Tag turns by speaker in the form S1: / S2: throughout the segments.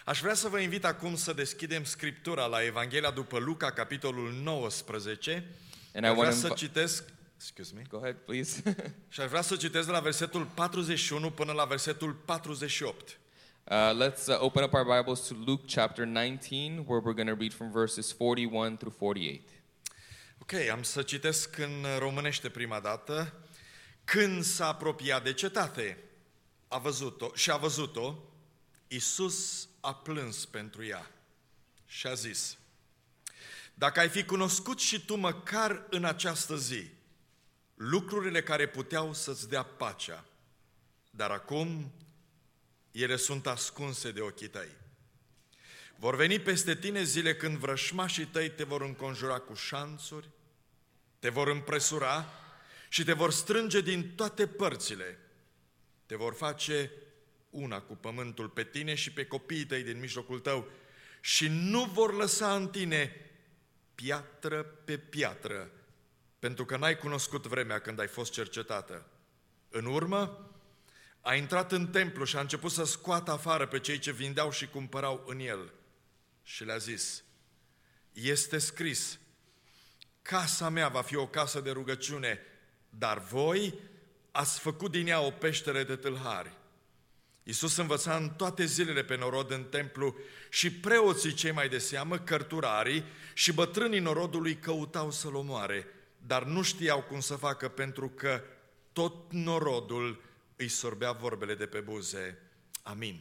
S1: Aș vrea să vă invit acum să deschidem Scriptura la Evanghelia după Luca, capitolul 19.
S2: And
S1: Aș
S2: I
S1: vrea
S2: want
S1: să
S2: to
S1: citesc,
S2: go ahead, please.
S1: și aș vrea să citesc de la versetul 41 până la versetul 48.
S2: Let's open up our Bibles to Luke chapter 19, where we're going to read from verses 41 through 48.
S1: Ok, am să citesc în românește prima dată. Când s-a apropiat de cetate, a văzut-o, Iisus a plâns pentru ea și a zis: dacă ai fi cunoscut și tu măcar în această zi lucrurile care puteau să-ți dea pacea, dar acum ele sunt ascunse de ochii tăi. Vor veni peste tine zile când vrășmașii tăi te vor înconjura cu șanțuri, te vor împresura și te vor strânge din toate părțile. Te vor face una cu pământul pe tine și pe copiii tăi din mijlocul tău și nu vor lăsa în tine piatră pe piatră, pentru că n-ai cunoscut vremea când ai fost cercetată. În urmă, a intrat în templu și a început să scoată afară pe cei ce vindeau și cumpărau în el. Și le-a zis: este scris, casa mea va fi o casă de rugăciune, dar voi ați făcut din ea o peșteră de tâlhari. Iisus învăța în toate zilele pe norod în templu și preoții cei mai de seamă, cărturarii și bătrânii norodului căutau să-l omoare, dar nu știau cum să facă, pentru că tot norodul îi sorbea vorbele de pe buze. Amin.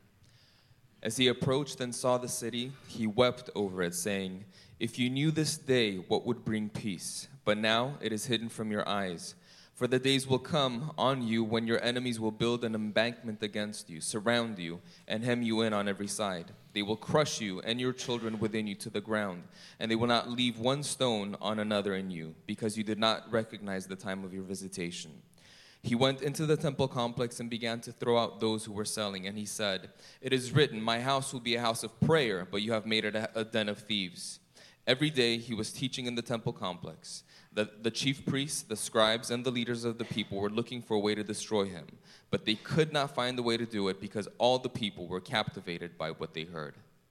S2: As he approached and saw the city, he wept over it, saying, if you knew this day what would bring peace, but now it is hidden from your eyes. For the days will come on you when your enemies will build an embankment against you, surround you, and hem you in on every side. They will crush you and your children within you to the ground, and they will not leave one stone on another in you, because you did not recognize the time of your visitation. He went into the temple complex and began to throw out those who were selling, and he said, it is written, my house will be a house of prayer, but you have made it a den of thieves. Every day he was teaching in the temple complex. The chief priests, the scribes, and the leaders of the people were looking for a way to destroy him, but they could not find a way to do it because all the people were captivated by what they heard.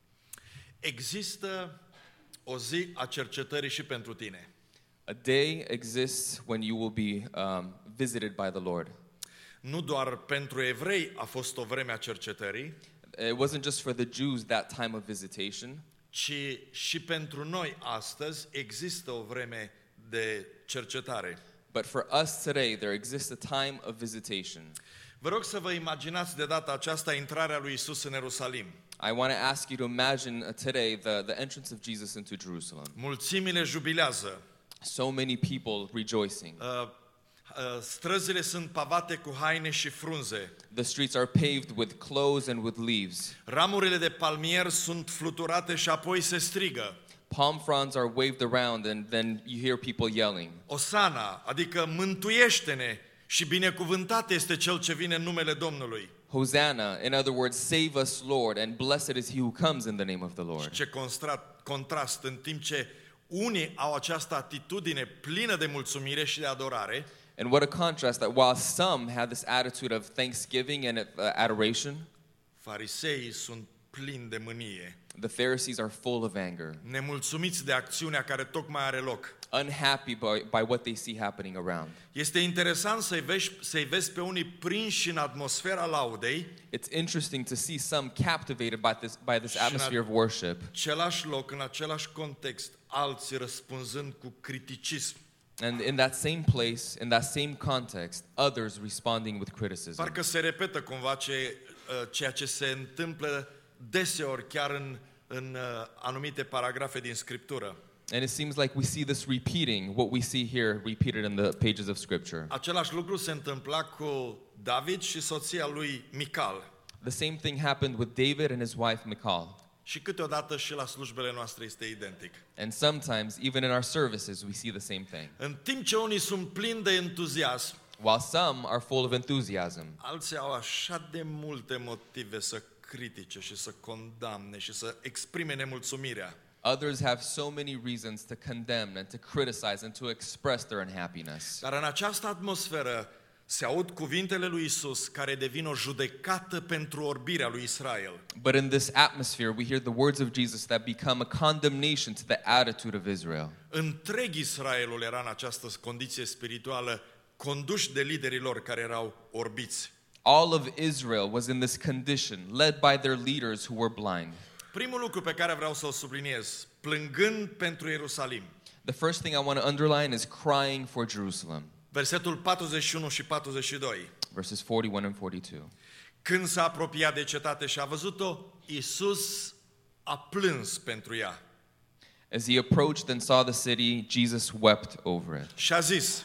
S1: Există o zi a cercetării și pentru tine.
S2: A day exists when you will be visited by the Lord.
S1: Nu doar pentru evrei a fost o vreme a cercetării,
S2: It wasn't just for the Jews that time of visitation,
S1: ci și pentru noi astăzi există o vreme de cercetare.
S2: but for us today there exists a time of visitation.
S1: Vă rog să vă imaginați de data aceasta intrarea lui Isus în Ierusalim.
S2: I want to ask you to imagine today the entrance of Jesus into Jerusalem.
S1: Mulțimile jubilează.
S2: So many people rejoicing.
S1: Străzile sunt pavate cu haine și frunze.
S2: The streets are paved with clothes and with leaves.
S1: Ramurile de palmier sunt fluturate și apoi se strigă.
S2: Palm fronds are waved around and then you hear people yelling.
S1: Osana, adică mântuiește-ne și binecuvântat este cel ce vine în numele Domnului.
S2: Hosanna, in other words, save us, Lord, and blessed is he who comes in the name of the Lord.
S1: Ce contrast, în timp ce unii au această atitudine plină de mulțumire și de adorare,
S2: And what a contrast that while some have this attitude of thanksgiving and adoration,
S1: fariseii sunt plini de mânie,
S2: the Pharisees are full of anger,
S1: nemulțumiți de acțiunea care tocmai are loc.
S2: unhappy by what they see happening around.
S1: Este interesant să-i vezi pe unii prinși în atmosfera laudei,
S2: It's interesting to see some captivated by this atmosphere of worship,
S1: același loc, în același context, alții răspunzând cu criticism.
S2: and in that same place, in that same context, others responding with criticism.
S1: Parcă se repetă cumva ceea ce se întâmplă deseori chiar în anumite paragrafe din Scriptură.
S2: And it seems like we see this repeating, what we see here repeated in the pages of Scripture.
S1: Același lucru se întâmpla cu David și soția lui Mical.
S2: The same thing happened with David and his wife Michal.
S1: Și câteodată și la slujbele noastre este identic.
S2: And sometimes, even in our services, we see the same thing.
S1: În timp ce unii sunt plini de entuziasm,
S2: While some are full of enthusiasm,
S1: alții au așa de multe motive să critice și să condamne și să exprime nemulțumirea.
S2: others have so many reasons to condemn and to criticize and to express their unhappiness.
S1: Dar în această atmosferă se aud cuvintele lui Isus care devin o judecată pentru orbirea lui Israel.
S2: But in this atmosphere, we hear the words of Jesus that become a condemnation to the attitude of Israel.
S1: Întreg Israelul era în această condiție spirituală, conduși de liderii lor care erau orbiți.
S2: All of Israel was in this condition, led by their leaders who were blind.
S1: Primul lucru pe care vreau să-l subliniez, plângând pentru Ierusalim.
S2: The first thing I want to underline is crying for Jerusalem.
S1: Versetul 41 și 42.
S2: Verses 41 and 42.
S1: Când s-a apropiat de cetate și a văzut-o, Iisus a plâns pentru ea.
S2: As he approached and saw the city, Jesus wept over it.
S1: Și a zis,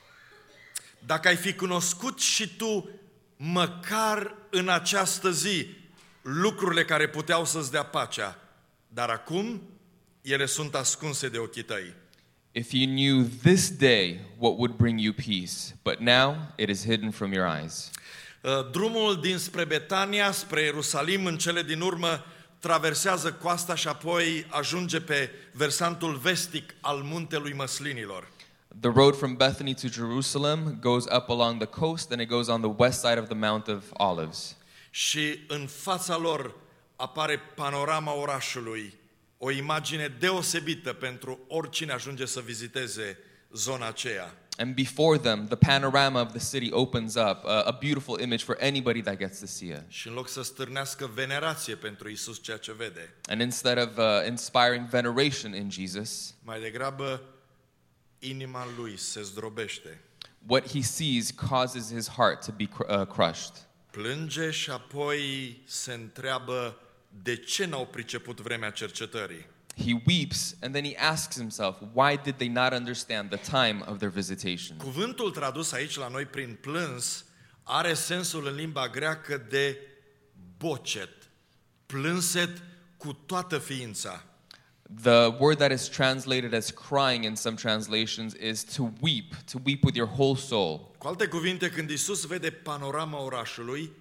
S1: dacă ai fi cunoscut și tu măcar în această zi lucrurile care puteau să-ți dea pacea, dar acum ele sunt ascunse de ochii tăi.
S2: If you knew this day what would bring you peace, but now it is hidden from your eyes.
S1: Drumul dinspre Betania, spre Ierusalim, în cele din urmă, traversează coasta și apoi ajunge pe versantul vestic al muntelui Măslinilor.
S2: The road from Bethany to Jerusalem goes up along the coast and it goes on the west side of the Mount of Olives.
S1: Și în fața lor apare panorama orașului, o imagine deosebită pentru oricine ajunge să viziteze zona aceea.
S2: And before them, the panorama of the city opens up, a beautiful image for anybody that gets to see it.
S1: Și în loc să stârnească venerație pentru Isus ceea ce vede,
S2: And instead of inspiring veneration in Jesus,
S1: mai degrabă inima lui se zdrobește.
S2: what he sees causes his heart to be crushed.
S1: Plânge și apoi se întreabă de ce n-au priceput vremea cercetării.
S2: He weeps and then he asks himself, why did they not understand the time of their visitation?
S1: Cuvântul tradus aici la noi prin plâns are sensul în limba greacă de bocet, plânset cu toată ființa.
S2: The word that is translated as crying in some translations is to weep with your whole soul.
S1: Cu alte cuvinte, când Isus vede panorama orașului,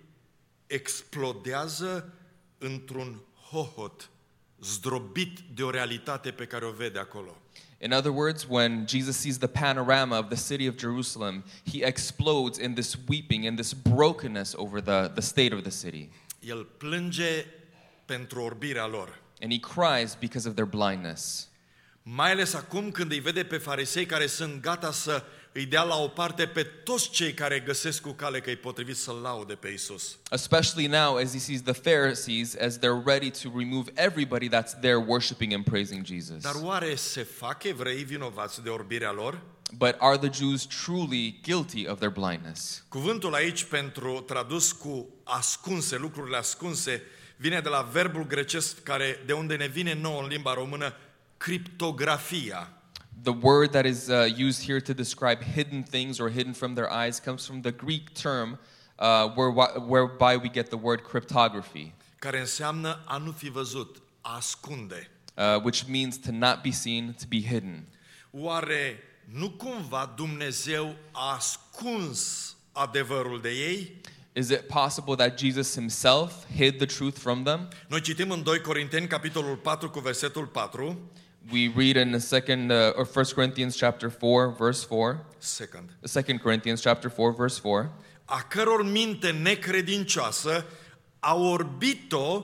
S1: explodează într-un hohot, zdrobit de o realitate pe care o vede acolo.
S2: In other words, when Jesus sees the panorama of the city of Jerusalem, he explodes in this weeping, in this brokenness over the state of the city.
S1: El plânge pentru orbirea lor.
S2: And he cries because of their blindness.
S1: Mai ales acum când îi vede pe farisei care sunt gata să îi dea la o parte pe toți cei care găsesc cu cale că e potrivit să-L laude pe Isus.
S2: Especially now as he sees the Pharisees as they're ready to remove everybody that's there worshiping and praising Jesus.
S1: Dar oare se fac evreii vinovați de orbirea lor?
S2: But are the Jews truly guilty of their blindness?
S1: Cuvântul aici pentru tradus cu ascunse, lucrurile ascunse, vine de la verbul grecesc care de unde ne vine nouă în limba română criptografia.
S2: The word that is used here to describe hidden things or hidden from their eyes comes from the Greek term whereby we get the word cryptography,
S1: Care înseamnă a nu fi văzut, a ascunde.
S2: which means to not be seen, to be hidden.
S1: Oare nu cumva Dumnezeu a ascuns adevărul de ei?
S2: Is it possible that Jesus himself hid the truth from them?
S1: Noi citim în 2 Corinteni, capitolul 4, cu versetul 4.
S2: We read in the 1 Corinthians chapter 4, verse 4. 2 Corinthians chapter 4, verse 4.
S1: A căror minte necredincioasă a orbit-o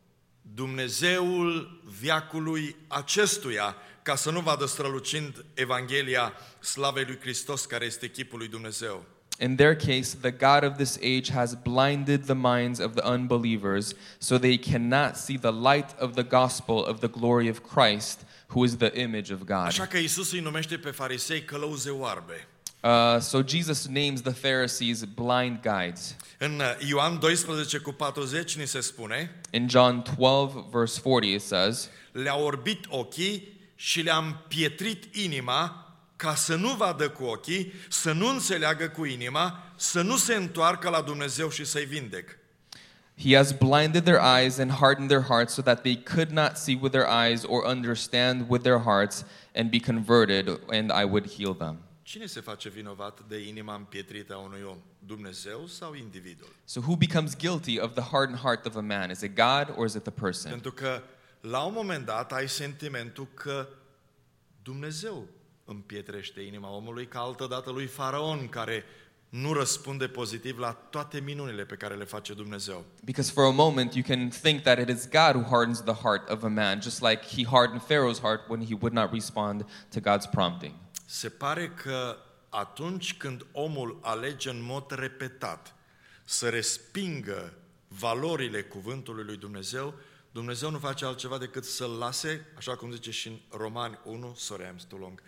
S1: Dumnezeul veacului acestuia, ca să nu vadă strălucind Evanghelia slavei lui Hristos, care este chipul lui Dumnezeu.
S2: In their case, the God of this age has blinded the minds of the unbelievers so they cannot see the light of the gospel of the glory of Christ, who is the image of God.
S1: Așa că Iisus îi numește pe farisei călăuze oarbe.
S2: So Jesus names the Pharisees blind guides.
S1: În Ioan 12 cu 40 ni se spune:
S2: In John 12, verse 40, it says,
S1: le-a orbit ochii și le-a împietrit inima ca să nu vadă cu ochii, să nu înțeleagă cu inima, să nu se întoarcă la Dumnezeu și să-i vindec.
S2: He has blinded their eyes and hardened their hearts so that they could not see with their eyes or understand with their hearts and be converted, and I would heal them.
S1: Cine se face vinovat de inima împietrită a unui om? Dumnezeu sau individul?
S2: So who becomes guilty of the hardened heart of a man? Is it God or is it the person?
S1: Pentru că la un moment dat ai sentimentul că Dumnezeu împietrește inima omului, ca altădată lui Faraon, care nu răspunde pozitiv la toate minunile pe care le face Dumnezeu.
S2: Because for a moment you can think that it is God who hardens the heart of a man, just like he hardened Pharaoh's heart when he would not respond to God's prompting.
S1: Se pare că atunci când omul alege în mod repetat să respingă valorile cuvântului lui Dumnezeu, Dumnezeu nu face altceva decât să-l lase, așa cum zice și în Romani 1, sorry, I'm too long,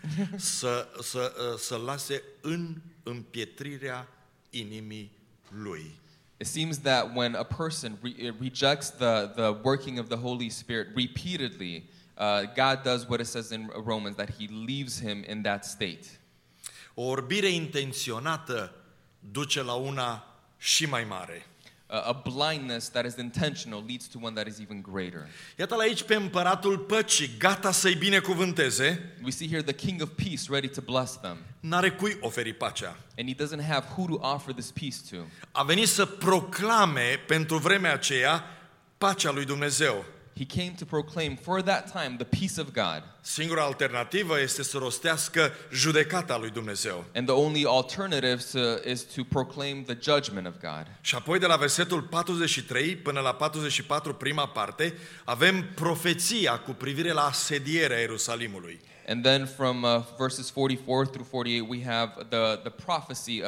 S1: să-l lase în împietrirea inimii lui.
S2: It seems that when a person rejects the working of the Holy Spirit repeatedly, God does what it says in Romans, that he leaves him in that state.
S1: O orbire intenționată duce la una și mai mare.
S2: A blindness that is intentional leads to one that is even greater.
S1: Iată-l aici pe împăratul păcii, gata să-i binecuvânteze.
S2: We see here the King of Peace ready to bless them.
S1: N-are cui oferi pacea.
S2: And he doesn't have who to offer this peace to.
S1: A venit să proclame pentru vremea aceea pacea lui Dumnezeu.
S2: He came to proclaim for that time the peace of God.
S1: Singura alternativă este să rostească judecata lui Dumnezeu.
S2: And the only alternative is to proclaim the judgment of God.
S1: Și apoi de la versetul 43 până la 44, prima parte, avem profeția cu privire la asedierea Ierusalimului.
S2: And then from verses 44 through 48 we have the prophecy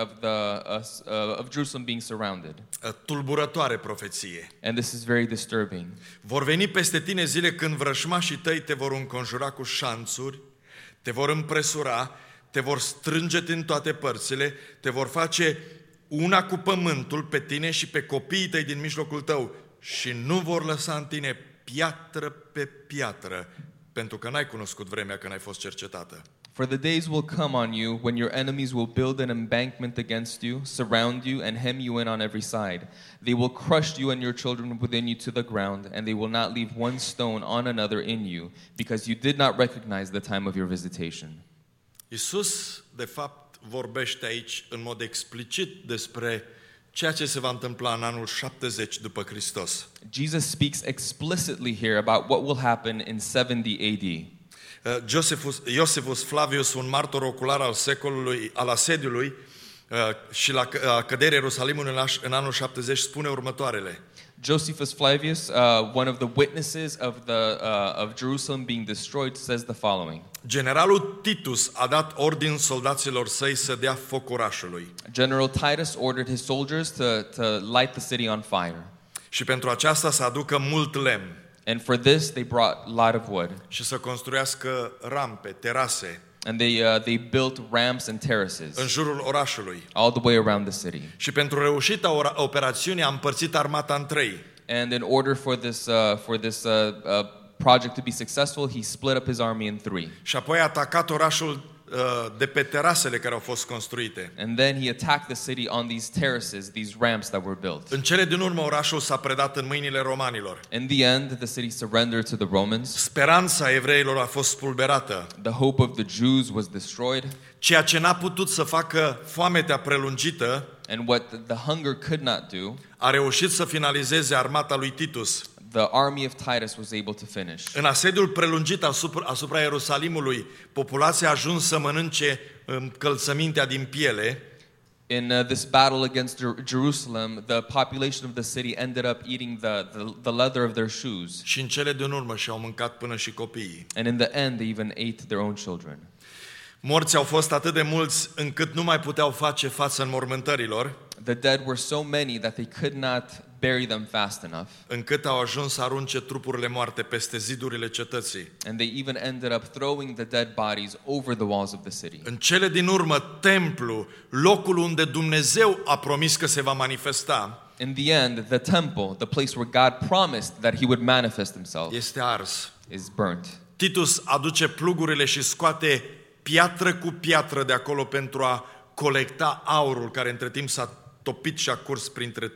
S2: of Jerusalem being surrounded.
S1: Tulburătoare profeție.
S2: And this is very disturbing.
S1: Vor veni peste tine zile când vrăjmașii tăi te vor înconjura cu șanțuri, te vor împresura, te vor strânge din toate părțile, te vor face una cu pământul pe tine și pe copiii tăi din mijlocul tău și nu vor lăsa în tine piatră pe piatră, pentru că n-ai cunoscut vremea când ai fost cercetată.
S2: For the days will come on you when your enemies will build an embankment against you, surround you, and hem you in on every side. They will crush you and your children within you to the ground, and they will not leave one stone on another in you, because you did not recognize the time of your visitation.
S1: Iisus, de fapt, vorbește aici în mod explicit despre ceea ce se va întâmpla în anul 70 după Hristos.
S2: Jesus speaks explicitly here about what will happen in 70 AD.
S1: Iosifus Flavius, un martor ocular al secolului, al asediului și la căderea Ierusalimului în anul 70, spune următoarele.
S2: Josephus Flavius, one of the witnesses of Jerusalem being destroyed, says the following.
S1: Generalul Titus a dat ordin soldaților săi să dea foc orașului.
S2: General Titus ordered his soldiers to light the city on fire.
S1: Și pentru aceasta să aducă mult lemn.
S2: And for this they brought a lot of wood.
S1: Și să construiască rampe, terase.
S2: And they built ramps and terraces
S1: în jurul orașului.
S2: all the way around the city.
S1: Și pentru reușita operațiunii a împărțit armata în trei.
S2: And in order for this project to be successful, he split up his army in three.
S1: Și apoi a atacat orașul de pe terasele care au fost construite.
S2: And then he attacked the city on these terraces, these ramps that were built.
S1: În cele din urmă orașul s-a predat în mâinile romanilor.
S2: In the end, the city surrendered to the Romans.
S1: Speranța evreilor a fost spulberată.
S2: The hope of the Jews was destroyed.
S1: Ceea ce n-a putut să facă foametea prelungită,
S2: And what the hunger could not do,
S1: a reușit să finalizeze armata lui Titus.
S2: the army of Titus was able to finish.
S1: În asediul prelungit asupra Ierusalimului, populația a ajuns să mănânce încălțămintea din piele.
S2: In this battle against Jerusalem, the population of the city ended up eating the leather of their shoes.
S1: Și în cele din urmă și-au mâncat până și copiii.
S2: And in the end, they even ate their own children.
S1: Morții au fost atât de mulți încât nu mai puteau face față înmormântărilor.
S2: The dead were so many that they could not bury them fast enough.
S1: Încât au ajuns să arunce trupurile moarte peste zidurile cetății.
S2: And they even ended up throwing the dead bodies over the walls of the city.
S1: În cele din urmă, templu, locul unde Dumnezeu a promis că se va manifesta,
S2: In the end, the temple, the place where God promised that he would manifest himself,
S1: este ars.
S2: is burnt.
S1: Titus aduce plugurile și scoate piatră cu piatră de acolo pentru a colecta aurul care între timp s-a topit și a curs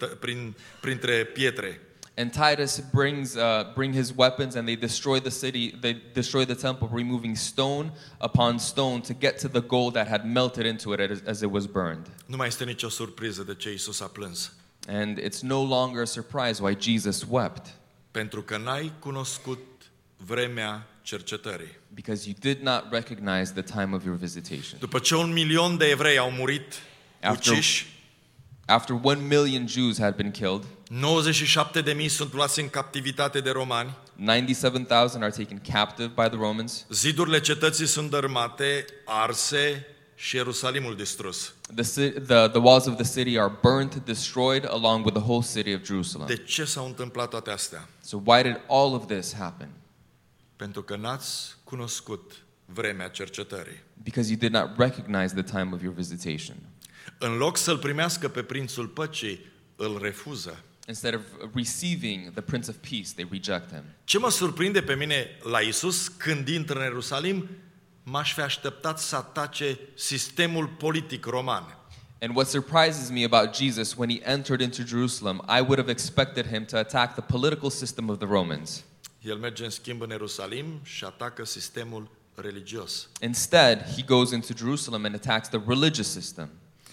S1: printre pietre.
S2: And Titus bring his weapons and they destroy the city, they destroy the temple, removing stone upon stone to get to the gold that had melted into it as it was burned.
S1: Nu mai este nicio surpriză de ce Iisus a plâns.
S2: And it's no longer a surprise why Jesus wept,
S1: Pentru că n-ai cunoscut vremea cercetării.
S2: because you did not recognize the time of your visitation.
S1: După ce 1 milion de evrei au murit uciși,
S2: After 1,000,000 Jews had been killed,
S1: 97.000 sunt luați în captivitate de romani,
S2: 97,000 are taken captive by the Romans.
S1: zidurile cetății sunt dărâmate, arse și Ierusalimul distrus.
S2: The walls of the city are burnt, destroyed, along with the whole city of Jerusalem.
S1: De ce s-au întâmplat toate astea?
S2: So why did all of this happen?
S1: Pentru că n-ați cunoscut vremea cercetării.
S2: Because you did not recognize the time of your visitation.
S1: În loc să-l primească pe prințul păcii, îl refuză.
S2: Instead of receiving the Prince of Peace, they reject him.
S1: Ce mă surprinde pe mine la Isus când intră în Ierusalim, m-aș fi așteptat să atace sistemul politic roman.
S2: And what surprises me about Jesus when he entered into Jerusalem, I would have expected him to attack the political system of the Romans.
S1: El merge în schimb în Ierusalim și atacă sistemul religios.
S2: Instead, he goes into Jerusalem and attacks the religious system.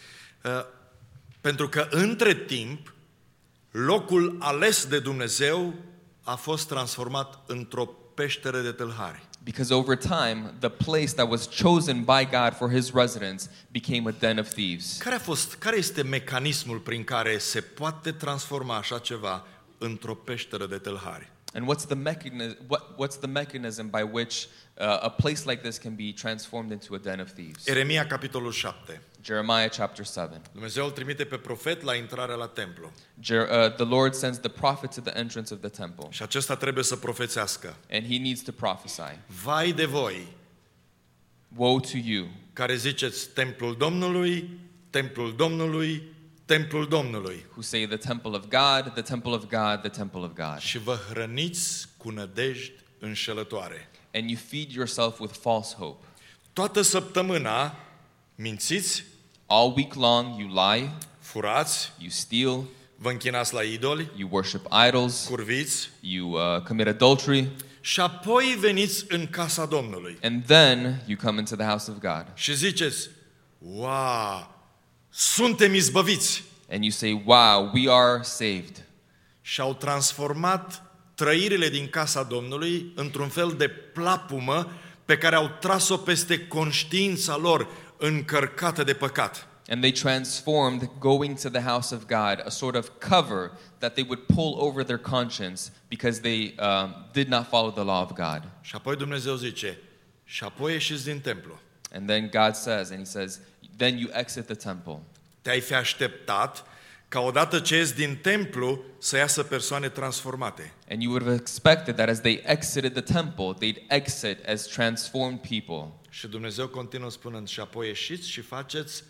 S1: Pentru că între timp, locul ales de Dumnezeu a fost transformat într-o peșteră de tâlhari.
S2: Because over time, the place that was chosen by God for his residence became a den of thieves.
S1: Care este mecanismul prin care se poate transforma așa ceva într-o peșteră de tâlhari?
S2: And what's the mechanism by which a place like this can be transformed into a den of thieves?
S1: Ieremia, capitolul 7.
S2: Jeremiah chapter 7.
S1: Dumnezeu îl trimite pe profet la intrarea la templu.
S2: The Lord sends the prophet to the entrance of the temple.
S1: Și acesta trebuie să profețească.
S2: And he needs to prophesy.
S1: Vai de voi,
S2: Woe to you,
S1: care ziceți templul Domnului, templul Domnului, templul Domnului.
S2: who say the temple of God, the temple of God, the temple of God.
S1: Și vă hrăniți cu nădejdi înșelătoare.
S2: And you feed yourself with false hope.
S1: Toată săptămâna mințiți,
S2: All week long you lie,
S1: furați,
S2: you steal,
S1: vă închinați la idoli,
S2: you worship idols,
S1: curviți
S2: you commit adultery,
S1: și apoi veniți în casa Domnului.
S2: and then you come into the house of God.
S1: Și ziceți, wow, suntem izbăviți.
S2: And you say, wow, we are saved.
S1: Și au transformat trăirile din casa Domnului într-un fel de plapumă pe care au tras-o peste conștiința lor încărcată de păcat.
S2: And they transformed going to the house of God, a sort of cover that they would pull over their conscience because they did not follow the law of God.
S1: Și apoi Dumnezeu zice, și apoi ieșiți din templu.
S2: And then God says, then you exit the temple.
S1: Te-ai fi așteptat ca odată ce ies din templu să iasă persoane transformate.
S2: And you would have expected that as they exited the temple, they'd exit as transformed people.
S1: Și Dumnezeu continuă spunând, și apoi ieșiți și faceți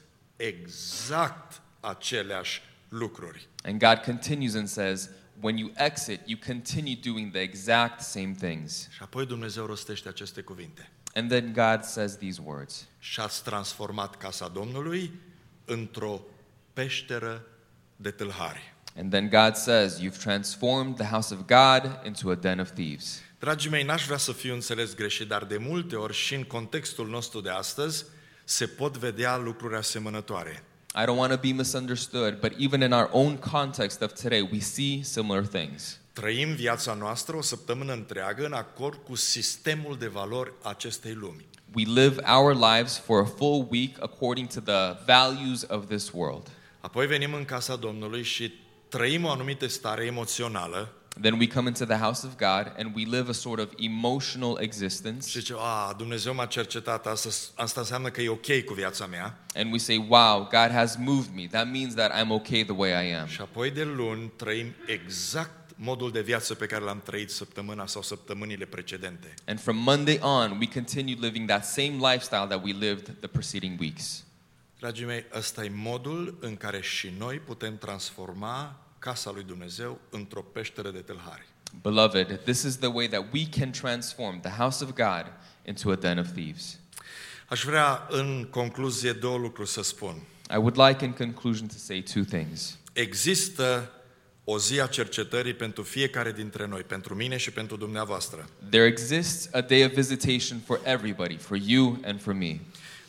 S1: exact aceleași lucruri.
S2: And God continues and says, when you exit, you continue doing the exact same things.
S1: Și apoi Dumnezeu rostește aceste cuvinte.
S2: And then God says these words.
S1: Și ați transformat casa Domnului într-o peșteră de tâlhari.
S2: And then God says, you've transformed the house of God into a den of thieves.
S1: Dragii mei, n-aș vrea să fiu înțeles greșit, dar de multe ori și în contextul nostru de astăzi se pot vedea lucruri asemănătoare.
S2: I don't want to be misunderstood, but even in our own context of today, we see similar things.
S1: Trăim viața noastră o săptămână întreagă în acord cu sistemul de valori acestei lumi.
S2: We live our lives for a full week according to the values of this world.
S1: Apoi venim în casa Domnului și trăim o anumită stare emoțională.
S2: Then we come into the house of God and we live a sort of emotional existence.
S1: Și zice, Dumnezeu m-a cercetat, asta înseamnă că e ok cu viața mea.
S2: And we say, wow, God has moved me. That means that I'm okay the way I am.
S1: Și apoi de luni trăim exact modul de viață pe care l-am trăit săptămâna sau săptămânile precedente.
S2: And from Monday on, we continued living that same lifestyle that we lived the preceding weeks.
S1: Dragii mei, ăsta e modul în care și noi putem transforma casa lui Dumnezeu într-o peșteră de tâlhari.
S2: Beloved, this is the way that we can transform the house of God into a den of thieves.
S1: Aș vrea în concluzie două lucruri să spun.
S2: I would like in conclusion to say two things.
S1: Există o zi a cercetării pentru fiecare dintre noi, pentru mine și pentru dumneavoastră.
S2: There exists a day of visitation for everybody, for you and for me.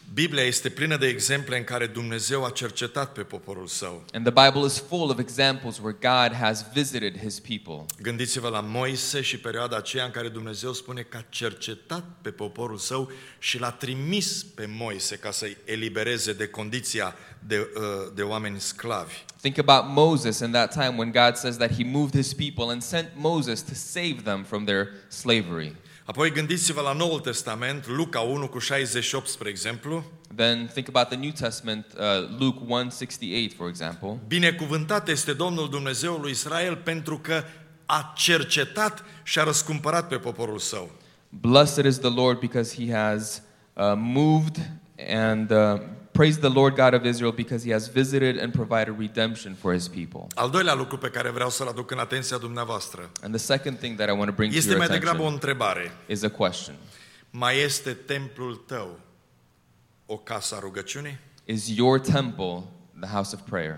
S1: Biblia este plină de exemple în care Dumnezeu a cercetat pe poporul său.
S2: And the Bible is full of examples where God has visited his people.
S1: Gândiți-vă la Moise și perioada aceea în care Dumnezeu spune că a cercetat pe poporul său și l-a trimis pe Moise ca să-i elibereze de condiția de oameni sclavi.
S2: Think about Moses in that time when God says that he moved his people and sent Moses to save them from their slavery.
S1: Apoi gândiți-vă la Noul Testament, Luca 1:68, spre exemplu.
S2: Then think about the New Testament, Luke 1:68, for example.
S1: Binecuvântat este Domnul Dumnezeul lui Israel pentru că a cercetat și a răscumpărat pe poporul său.
S2: Blessed is the Lord because he has moved and praise the Lord God of Israel because he has visited and provided redemption for his people.
S1: Al doilea lucru pe care vreau să-l aduc în atenția dumneavoastră
S2: And the second thing that I want to bring to
S1: este
S2: your
S1: mai degrabă o
S2: attention
S1: întrebare.
S2: is a question.
S1: Mai este templul tău o casă a rugăciunii?
S2: Is your temple the house of prayer?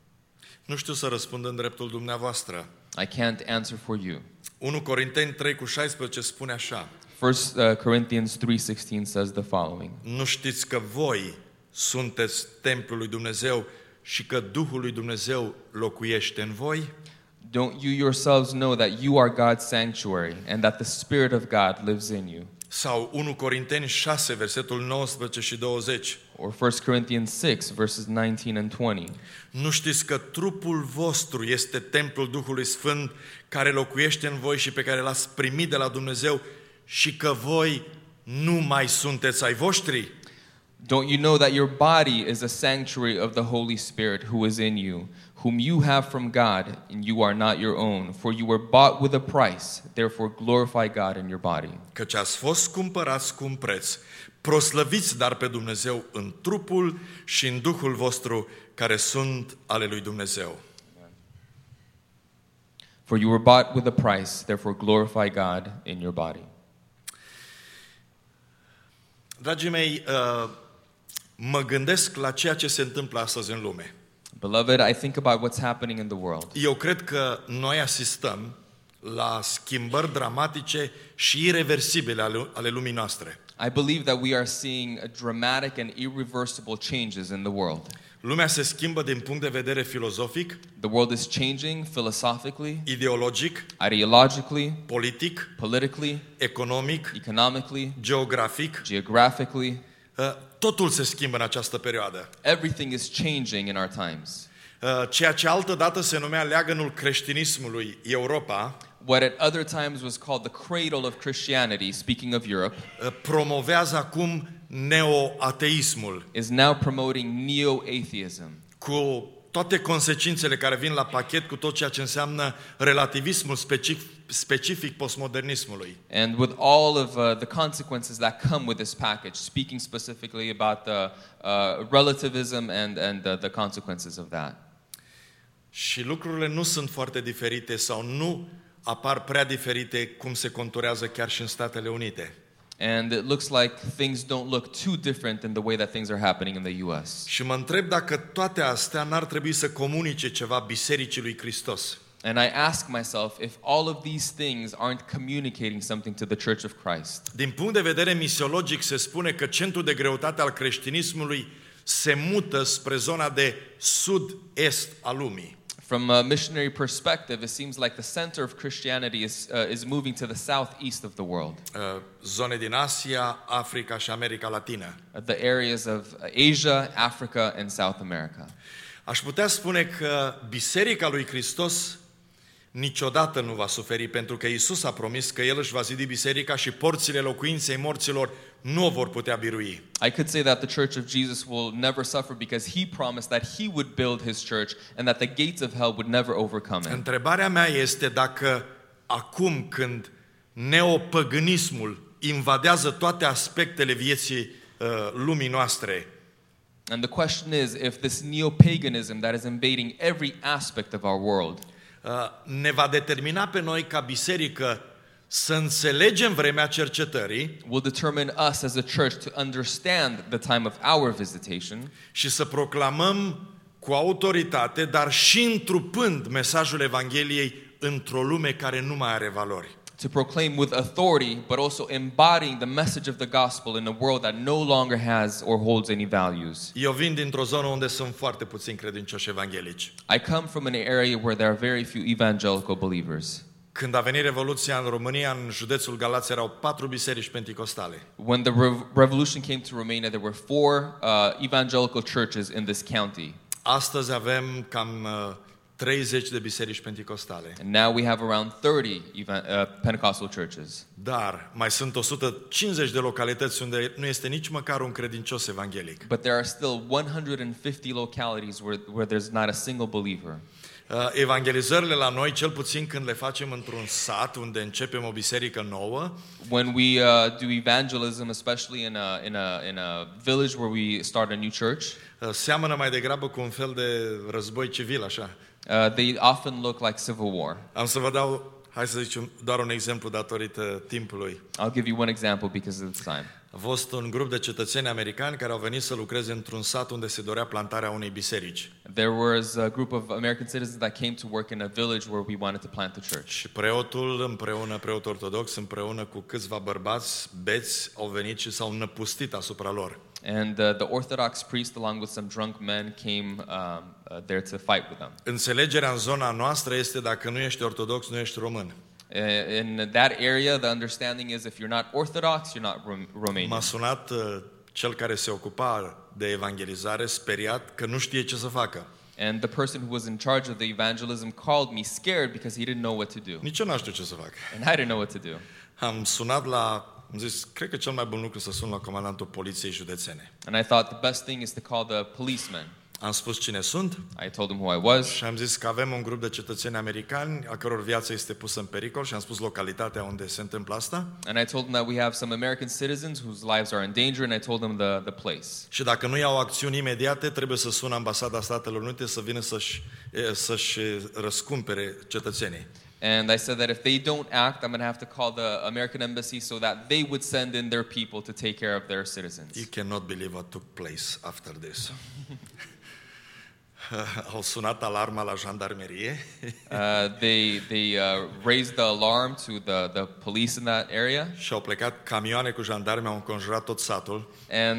S1: Nu știu să răspund în dreptul dumneavoastră.
S2: I can't answer for you.
S1: 1 Corinteni 3:16 spune așa:
S2: 1 Corinthians 3:16 says the following.
S1: Nu știți că voi sunteți templul lui Dumnezeu și că Duhul lui Dumnezeu locuiește în voi?
S2: Don't you yourselves know that you are God's sanctuary and that the Spirit of God lives in you?
S1: Sau 1 Corinteni 6, versetul 19 și 20.
S2: Or 1 Corinthians 6, verses 19 and 20.
S1: Nu știți că trupul vostru este templul Duhului Sfânt care locuiește în voi și pe care l-ați primit de la Dumnezeu și că voi nu mai sunteți ai voștri?
S2: Don't you know that your body is a sanctuary of the Holy Spirit who is in you, whom you have from God, and you are not your own, for you were bought with a price, therefore glorify God in your body.
S1: Căci ați fost cumpărați cu un preț. Proslăviți dar pe Dumnezeu în trupul și în Duhul vostru care sunt ale lui Dumnezeu.
S2: For you were bought with a price, therefore glorify God in your body.
S1: Dragii mei, mă gândesc la ceea ce se întâmplă astăzi în lume.
S2: Beloved, I think about what's happening in the world.
S1: Eu cred că noi asistăm la schimbări dramatice și irreversibile ale lumii noastre.
S2: I believe that we are seeing a dramatic and irreversible changes in the world.
S1: Lumea se schimbă din punct de vedere filozofic,
S2: The world is changing philosophically,
S1: ideologic,
S2: ideologically,
S1: politic,
S2: politically,
S1: economic,
S2: economically,
S1: geografic.
S2: geographically.
S1: Totul se schimbă în această perioadă.
S2: Everything is changing in our times.
S1: Ceea ce altădată se numea leagănul creștinismului, Europa,
S2: What at other times was called the cradle of Christianity, speaking of Europe,
S1: promovează acum neo-ateismul,
S2: is now promoting neo-atheism,
S1: cu toate consecințele care vin la pachet, cu tot ceea ce înseamnă relativismul specific postmodernismului.
S2: and with all of the consequences that come with this package, speaking specifically about the relativism and the consequences of that.
S1: Și lucrurile nu sunt foarte diferite sau nu apar prea diferite cum se conturează chiar și în Statele Unite.
S2: And it looks like things don't look too different in the way that things are happening in the US.
S1: Și mă întreb dacă toate astea n-ar trebui să comunice ceva Bisericii lui Hristos.
S2: And I ask myself if all of these things aren't communicating something to the Church of Christ.
S1: Din punct de vedere misiologic se spune că centrul de greutate al creștinismului se mută spre zona de sud-est a lumii.
S2: From a missionary perspective, it seems like the center of Christianity is moving to the southeast of the world.
S1: Zone din Asia, Africa și America Latină.
S2: The areas of Asia, Africa, and South America.
S1: Aș putea spune că Biserica lui Hristos niciodată nu va suferi, pentru că Iisus a promis că El își va zidi biserica și porțile locuinței morților nu o vor putea birui.
S2: I could say that the Church of Jesus will never suffer because He promised that He would build His church and that the gates of hell would never overcome it.
S1: Întrebarea mea este dacă acum când neopăgânismul invadează toate aspectele vieții lumii noastre,
S2: And the question is if this neo-paganism that is invading every aspect of our world
S1: ne va determina pe noi ca biserică să înțelegem vremea cercetării
S2: will determine us as a church to understand the time of our visitation
S1: și să proclamăm cu autoritate, dar și întrupând mesajul Evangheliei într-o lume care nu mai are valori.
S2: to proclaim with authority, but also embodying the message of the gospel in a world that no longer has or holds any values.
S1: Eu vin dintr-o zonă unde sunt foarte puțini credincioși evanghelici.
S2: I come from an area where there are very few evangelical believers.
S1: Când a venit Revoluția în România, în județul Galați erau 4 biserici penticostale.
S2: When the revolution came to Romania, there were 4 evangelical churches in this county.
S1: Astăzi avem cam 30 de biserici penticostale.
S2: And now we have around 30 Pentecostal churches.
S1: Dar mai sunt 150 de localități unde nu este nici măcar un credincios evanghelic.
S2: But there are still 150 localities where there's not a single believer.
S1: Evangelizările la noi, cel puțin când le facem într-un sat unde începem o biserică nouă,
S2: When we do evangelism, especially in a village where we start a new church,
S1: seamănă mai degrabă cu un fel de război civil, așa.
S2: they often look like civil war.
S1: Am să vă dau, hai să zicem, doar un exemplu datorită timpului.
S2: I'll give you one example because of the time.
S1: A fost un grup de cetățeni americani care au venit să lucreze într-un sat unde se dorea plantarea unei biserici.
S2: There was a group of American citizens that came to work in a village where we wanted to plant a church.
S1: Și preotul ortodox, împreună cu câțiva bărbați beți, au venit și s-au năpustit asupra lor.
S2: And the Orthodox priest, along with some drunk men, came there to fight with them.
S1: Înțelegerea în zona noastră este dacă nu ești ortodox, nu ești român.
S2: In that area, the understanding is if you're not Orthodox, you're not Romanian.
S1: M-a sunat cel care se ocupa de evangelizare, speriat că nu știe ce să facă.
S2: And the person who was in charge of the evangelism called me scared because he didn't know what to do.
S1: Nici eu nu știu ce să fac.
S2: And I didn't know what to do.
S1: Am sunat am zis, cred că cel mai bun lucru să sun la comandantul poliției județene.
S2: And I thought the best thing is to call the policeman.
S1: Am spus cine sunt
S2: I told him who I was.
S1: și am zis că avem un grup de cetățeni americani a căror viață este pusă în pericol și am spus localitatea unde se întâmplă asta.
S2: And I told him that we have some American citizens whose lives are in danger, and I told him the place.
S1: Și dacă nu iau acțiuni imediate, trebuie să sun ambasada Statelor Unite să vină să-și răscumpere cetățenii.
S2: And I said that if they don't act, I'm going to have to call the American embassy so that they would send in their people to take care of their citizens.
S1: You cannot believe what took place after this. Au sunat alarma la jandarmerie.
S2: They raised the alarm to the police in that area.
S1: Și au plecat camioane cu jandarmi, au înconjurat tot satul.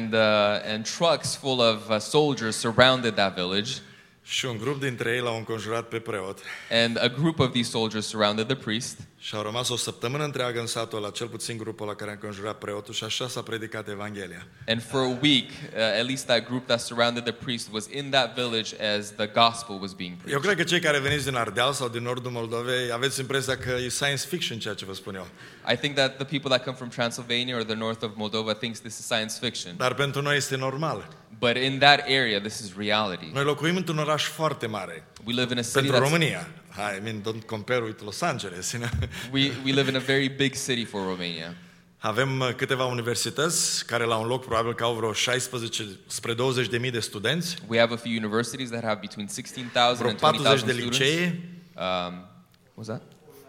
S2: And trucks full of soldiers surrounded that village.
S1: Și un grup dintre ei l-au înconjurat pe preot.
S2: And a group of these soldiers surrounded the priest.
S1: Și au rămas o săptămână întreagă în satul ăla, cel puțin grupul la care a înconjurat preotul, și așa s-a predicat Evanghelia.
S2: And for a week, at least that group that surrounded the priest was in that village as the gospel was being preached.
S1: Eu cred că cei care veniți din Ardeal sau din nordul Moldovei aveți impresia că e science fiction ceea ce vă spun eu.
S2: I think that the people that come from Transylvania or the north of Moldova thinks this is science fiction.
S1: Dar pentru noi este normal.
S2: But in that area, this is reality.
S1: Noi locuim într-un oraș foarte mare.
S2: We live in a city
S1: Pentru
S2: that's...
S1: România. I mean, don't compare with Los Angeles. You know?
S2: We live in a very big city for Romania.
S1: Avem câteva universități care la un loc probabil că au vreo 16 spre 20.000 de studenți.
S2: We have a few universities that have between 16,000
S1: Vreo
S2: and
S1: 40 de
S2: 20,000 students.
S1: licee.
S2: What's that?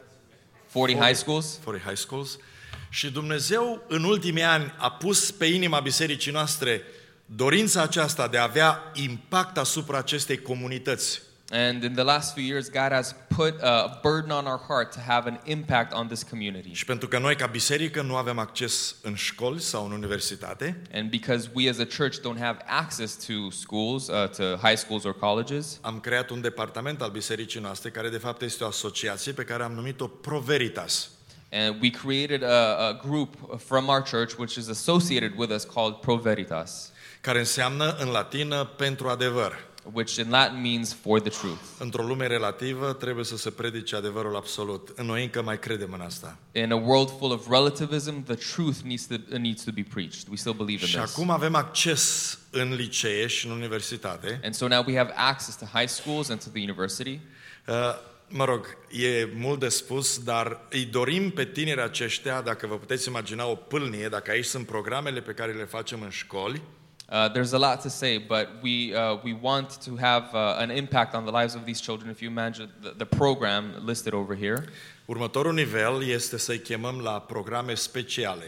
S2: 40 high schools.
S1: 40 high schools. Și Dumnezeu în ultimii ani a pus pe inima bisericii noastre dorința aceasta de a avea impact asupra acestei comunități.
S2: And in the last few years, God has put a burden on our heart to have an impact on this community.
S1: Și pentru că noi ca biserică nu avem acces în școli sau în universitate,
S2: And because we as a church don't have access to schools, to high schools or colleges,
S1: am creat un departament al bisericii noastre care de fapt este o asociație pe care am numit-o Pro Veritas.
S2: and we created a group from our church which is associated with us called Pro Veritas,
S1: Care înseamnă în latină pentru adevăr.
S2: which in Latin means for the truth.
S1: Într-o lume relativă trebuie să se predice adevărul absolut. Noi încă mai credem în asta.
S2: In a world full of relativism, the truth needs to be preached. We still believe
S1: Și
S2: in this.
S1: acum avem acces în licee și în universitate.
S2: And so now we have access to high schools and to the university.
S1: Mă rog, e mult de spus, dar îi dorim pe tinerii aceștia, dacă vă puteți imagina o pâlnie, dacă aici sunt programele pe care le facem în școli,
S2: There's a lot to say, but we want to have an impact on the lives of these children. If you imagine the program listed over here,
S1: următorul nivel este să-i chemăm la programe speciale.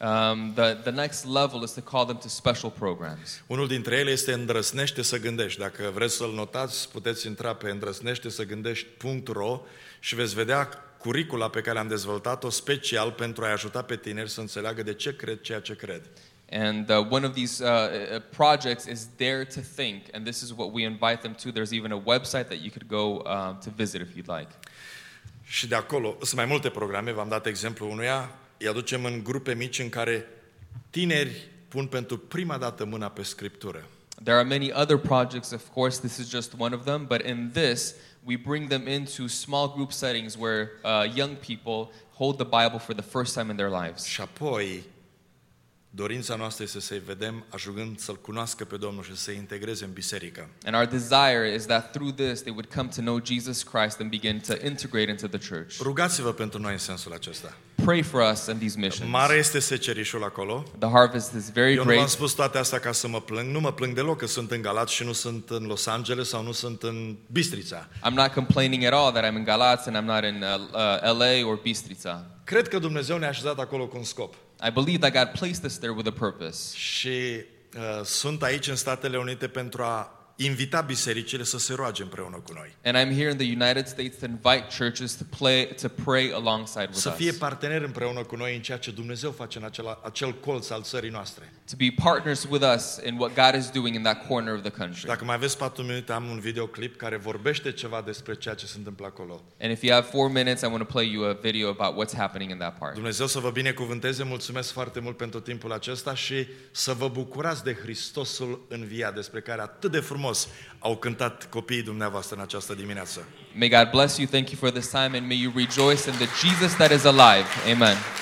S2: the next level is to call them to special programs.
S1: Unul dintre ele este Îndrăznește să gândești. Dacă vreți să-l notați, puteți intra pe îndrăzneștesăgândești.ro și veți vedea curicula pe care am dezvoltat-o special pentru a-i ajuta pe tineri să înțeleagă de ce cred ceea ce cred.
S2: And one of these projects is Dare to Think, and this is what we invite them to. There's even a website that you could go to visit if you'd like.
S1: Și de acolo sunt mai multe programe, v-am dat exemplu unuia, îi aducem în grupe mici în care tineri pun pentru prima dată mâna pe Scriptură.
S2: There are many other projects, of course, this is just one of them, but in this, we bring them into small group settings where young people hold the Bible for the first time in their lives.
S1: Și apoi, dorința noastră este să-i vedem ajungând să-L cunoască pe Domnul și să se integreze în biserică.
S2: And our desire is that through this, they would come to know Jesus Christ and begin to integrate into the church.
S1: Rugați-vă pentru noi în sensul acesta.
S2: Pray for us in these missions.
S1: Mare este secerișul acolo.
S2: The harvest is very
S1: Eu nu v-am
S2: great.
S1: spus toate astea ca să mă plâng. Nu mă plâng deloc că sunt în Galați și nu sunt în Los Angeles sau nu sunt în Bistrița.
S2: I'm not complaining at all that I'm in Galați and I'm not in LA or Bistrița.
S1: Cred că Dumnezeu ne-a așezat acolo cu un scop.
S2: I believe that God placed us there with a purpose.
S1: Și sunt aici în Statele Unite pentru a invita bisericile să se roage împreună cu noi.
S2: And I'm here in the United States to invite churches to pray alongside with
S1: Să fie
S2: us.
S1: parteneri împreună cu noi în ceea ce Dumnezeu face în acel colț al țării noastre.
S2: To be partners with us in what God is doing in that corner of the country.
S1: Dacă mai aveți 4 minute, am un videoclip care vorbește ceva despre ceea ce se întâmplă acolo.
S2: And if you have 4 minutes, I want to play you a video about what's happening in that part.
S1: Dumnezeu să vă binecuvânteze, mulțumesc foarte mult pentru timpul acesta și să vă bucurați de Hristosul înviat, despre care atât de frumos au cântat copiii dumneavoastră în această dimineață.
S2: May God bless you. Thank you for this time, and may you rejoice in the Jesus that is alive. Amen.